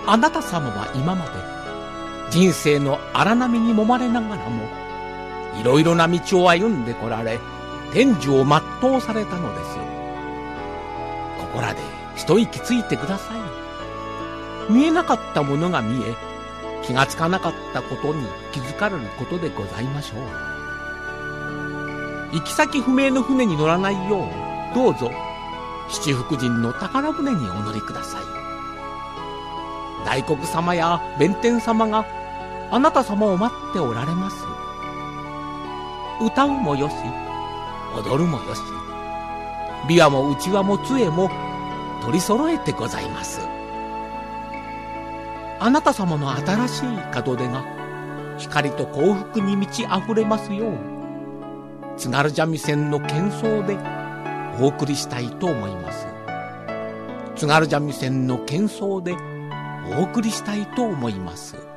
あなた様は今まで人生の荒波に揉まれながらもいろいろな道を歩んでこられ、天寿を全うされたのです。ここらで一息ついてください。見えなかったものが見え、気がつかなかったことに気づかれることでございましょう。行き先不明の船に乗らないよう、どうぞ七福神の宝船にお乗りください。大黒様や弁天様があなた様を待っておられます。歌うもよし、踊るもよし、琵琶もうちわも杖も取り揃えてございます。あなた様の新しい門出が光と幸福に満ち溢れますよう、津軽三味線の喧奏でお送りしたいと思います。津軽三味線の喧奏でお送りしたいと思います。